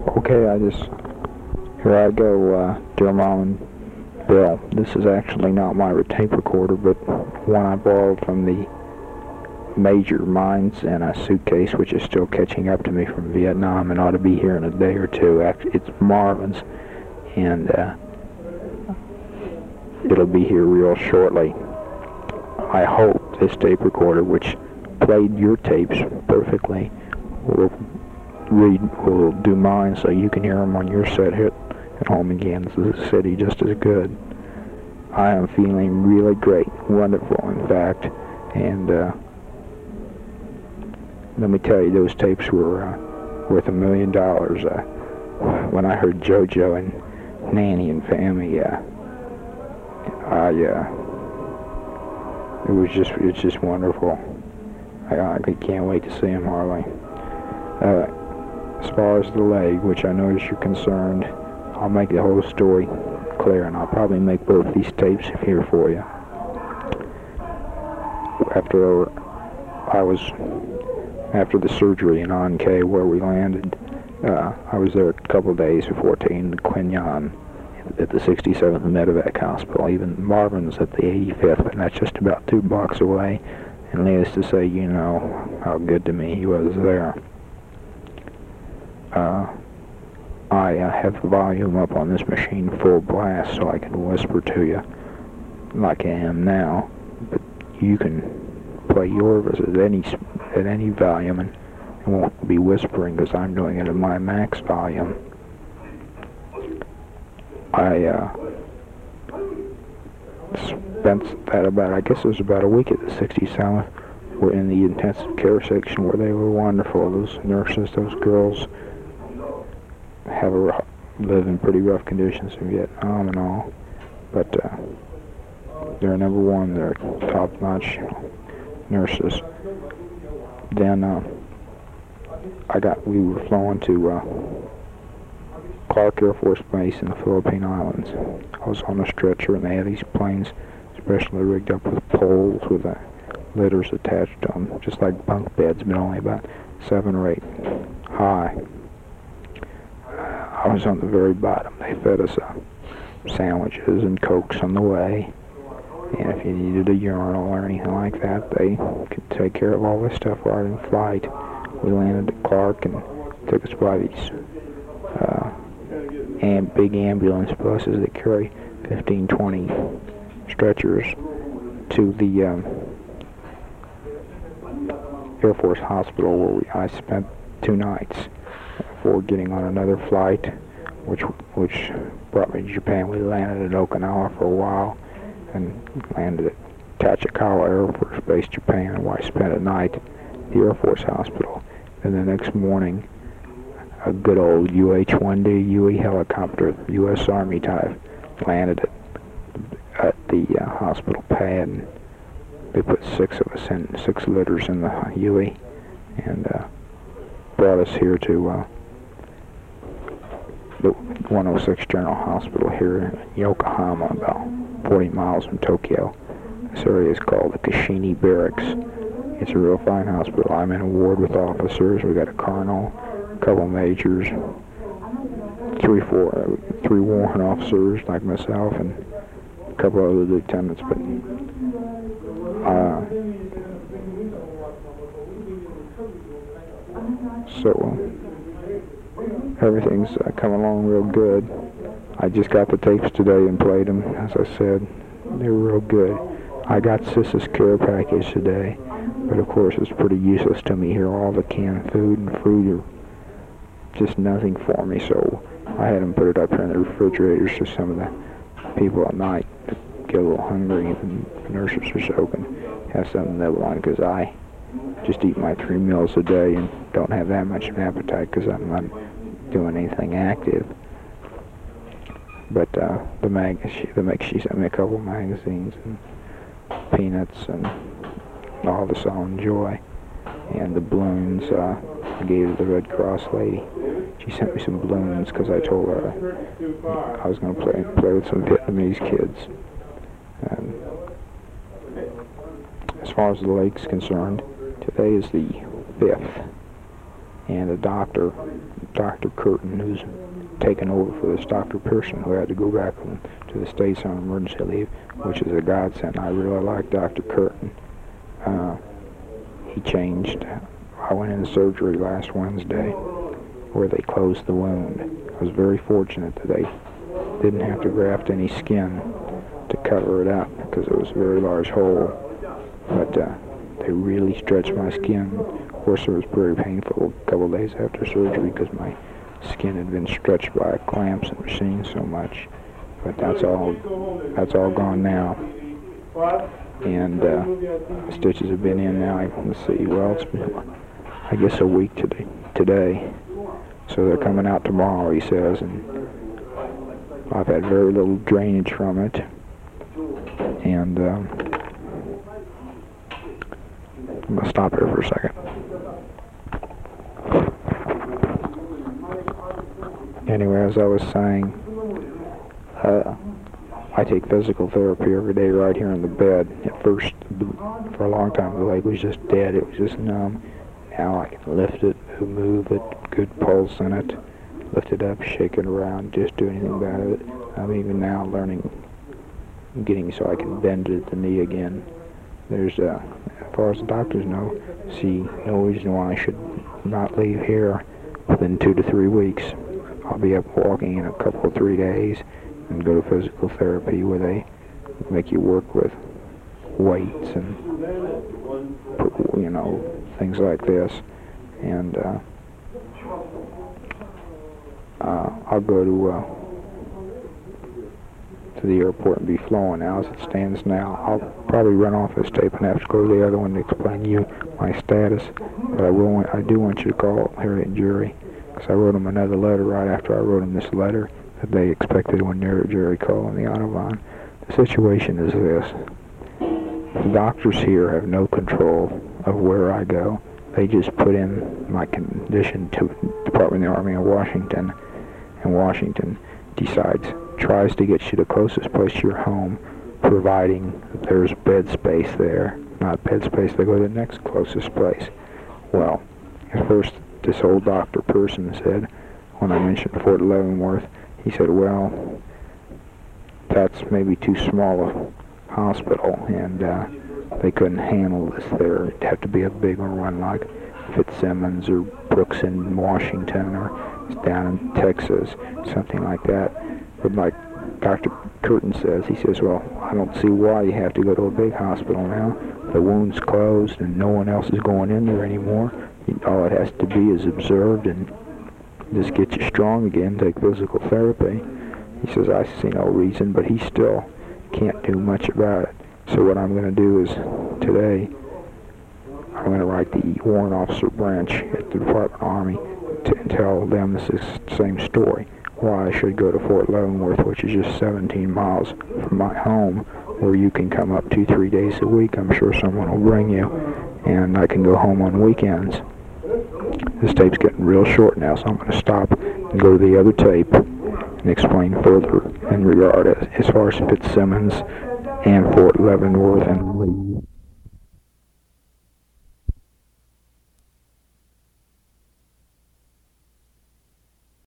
Okay, here I go, dear Mom and Bill. This is actually not my tape recorder, but one I borrowed from the Major Mines in a suitcase, which is still catching up to me from Vietnam and ought to be here in a day or two. It's Marvin's, and it'll be here real shortly. I hope this tape recorder, which played your tapes perfectly, will do mine so you can hear them on your set hit at home in Kansas City just as good. I am feeling really great, wonderful in fact, and let me tell you, those tapes were worth $1 million. When I heard JoJo and Nanny and Fammy, it's just wonderful. I can't wait to see him, Harley. As far as the leg, which I notice you're concerned, I'll make the whole story clear, and I'll probably make both these tapes here for you. After the surgery in An Khê, where we landed, I was there a couple of days before taking to Quang Nhân at the 67th Medevac Hospital. Even Marvin's at the 85th, and that's just about 2 blocks away. And needless to say, you know how good to me he was there. I have the volume up on this machine full blast so I can whisper to you like I am now, but you can play yours at any volume and it won't be whispering because I'm doing it at my max volume. I spent I guess it was about a week at the 67th. We're in the intensive care section where they were wonderful. Those nurses, those girls live in pretty rough conditions in Vietnam and all, but they're number one. They're top-notch nurses. Then we were flown to Clark Air Force Base in the Philippine Islands. I was on a stretcher, and they had these planes specially rigged up with poles with litters attached to them, just like bunk beds, but only about 7 or 8 high. I was on the very bottom. They fed us sandwiches and Cokes on the way, and if you needed a urinal or anything like that, they could take care of all this stuff right in flight. We landed at Clark and took us by these big ambulance buses that carry 15, 20 stretchers to the Air Force Hospital, where I spent 2 nights before getting on another flight, which brought me to Japan. We landed at Okinawa for a while and landed at Tachikawa Air Force Base, Japan, where I spent a night at the Air Force Hospital. And the next morning, a good old UH-1D UE helicopter, U.S. Army type, landed at the hospital pad, and they put 6 of us in, 6 litters in the UE, and brought us here to the 106 General Hospital here in Yokohama, about 40 miles from Tokyo. This area is called the Kashini Barracks. It's a real fine hospital. I'm in a ward with officers. We got a colonel, a couple majors, 3 warrant officers like myself, and a couple other lieutenants. But so everything's coming along real good. I just got the tapes today and played them. As I said, they were real good. I got Sis's care package today, but of course it's pretty useless to me here. All the canned food and fruit are just nothing for me, so I had them put it up here in the refrigerators so some of the people at night get a little hungry, and the nurses or so can have something to nibble on, because I just eat my 3 meals a day and don't have that much of an appetite because I'm not doing anything active. But she sent me a couple of magazines and peanuts and all this I'll enjoy, and the balloons I gave to the Red Cross lady. She sent me some balloons because I told her I was going to play with some Vietnamese kids. And as far as the lake's concerned, today is the 5th. and a doctor, Dr. Curtin, who's taken over for this Dr. Pearson, who had to go back to the States on emergency leave, which is a godsend. I really like Dr. Curtin. He changed. I went into surgery last Wednesday where they closed the wound. I was very fortunate that they didn't have to graft any skin to cover it up because it was a very large hole. But they really stretched my skin. Of course, it was very painful a couple of days after surgery because my skin had been stretched by clamps and machines so much. But that's all gone now. And the stitches have been in now. Let's see. Well, it's been, I guess, a week today. So they're coming out tomorrow, he says, and I've had very little drainage from it. And I'm going to stop here for a second. Anyway, as I was saying, I take physical therapy every day right here in the bed. At first, for a long time, the leg was just dead. It was just numb. Now I can lift it, move it, good pulse in it, lift it up, shake it around, just do anything about it. I'm even now getting so I can bend it at the knee again. There's, as far as the doctors know, see no reason why I should not leave here within 2 to 3 weeks. I'll be up walking in a couple of 3 days and go to physical therapy where they make you work with weights and, things like this. And I'll go to the airport and be flown. Now, as it stands now, I'll probably run off this tape and have to go to the other one to explain to you my status. But I do want you to call Harriet and Jerry, because I wrote them another letter right after I wrote them this letter that they expected when Jerry called in the Audubon. The situation is this. The doctors here have no control of where I go. They just put in my condition to Department of the Army in Washington, and Washington tries to get you the closest place to your home, providing there's bed space there. Not bed space, they go to the next closest place. Well, at first, this old Dr. Pearson said, when I mentioned Fort Leavenworth, he said, well, that's maybe too small a hospital, and they couldn't handle this there. It'd have to be a bigger one like Fitzsimmons or Brooks in Washington or down in Texas, something like that. But like Dr. Curtin says, he says, well, I don't see why you have to go to a big hospital now. The wound's closed and no one else is going in there anymore. All it has to be is observed and just get you strong again, take physical therapy. He says, I see no reason, but he still can't do much about it. So what I'm going to do is, today, I'm going to write the warrant officer branch at the Department of Army and tell them this is the same story. Why I should go to Fort Leavenworth, which is just 17 miles from my home, where you can come up 2-3 days a week. I'm sure someone will bring you, and I can go home on weekends. This tape's getting real short now, so I'm going to stop and go to the other tape and explain further in regard as far as Fitzsimmons and Fort Leavenworth and Lee.